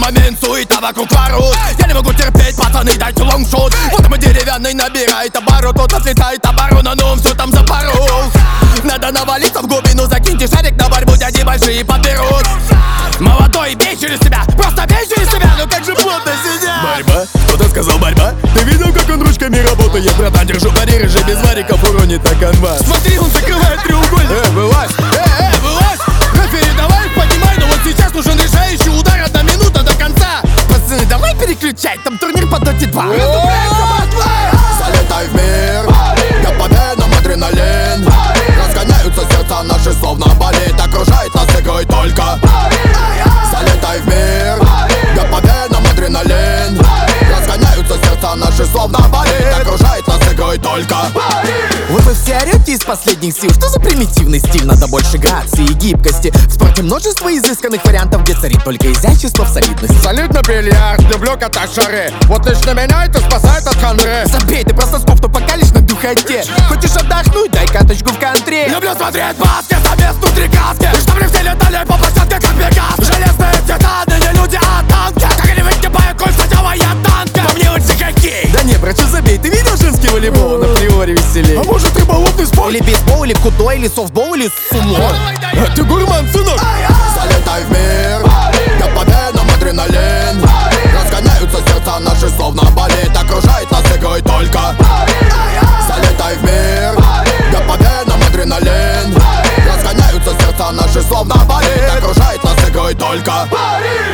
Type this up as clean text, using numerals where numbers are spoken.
момент, суета вокруг ворот. Я не могу терпеть, пацаны, дайте лонгшот. Вот мой деревянный набирает оборот, тот отлетает оборона, но он все там запорол. Надо навалиться в глубину, закиньте шарик на борьбу, дяди большие подберут. Молодой, бей через себя, просто бей через себя, ну как же плотно сидят. Борьба? Кто-то сказал борьба? Ты видел, как он ручками работает? Братан, держу пари, же без вариков уронит на канвас. Смотри, он закрывает треугольник. Вылазь! Вылазь! Рефери, давай поднимай, но вот сейчас нужен решающий удар, 1 минута до конца. Пацаны, давай переключай, там турнир по Доте 2. Залетай в мир, как победном адреналин. Разгоняются сердца наши, словно болит. Окружает нас игрой только. Залетай в мир, как победном адреналин. Разгоняются сердца наши, словно болит. Окружает нас игрой только. Вы все орете из последних сил. Что за примитивный стиль? Надо больше грации и гибкости. В спорте множество изысканных вариантов, где царит только изящество в солидности. Салют на бильярд, люблю катать шары. Вот лично меня это спасает от хандры. Забей, ты просто скуф, покалишь на духоте. Хочешь отдохнуть? Дай каточку в кантри. Люблю смотреть баскет, замес внутри каски. И чтобы все летали по площадке, как Пегас. Железные титаны, не люди, а танки. Как они выгибают кольца, делая танки. По мне лучше хоккей. Да не, братча, забей, ты видел женский волейбол? На приоре веселее. А может рыболовный спорт? Или бейсбол, или кудо, или софтбол, или сумо. Ты гурман, сынок! Залетай в мир, как победном адреналин. Разгоняются сердца наши, словно болит. Окружает нас игрой только. Залетай в мир, как победном адреналин. Разгоняются сердца наши, словно болит. Окружает нас игрой только.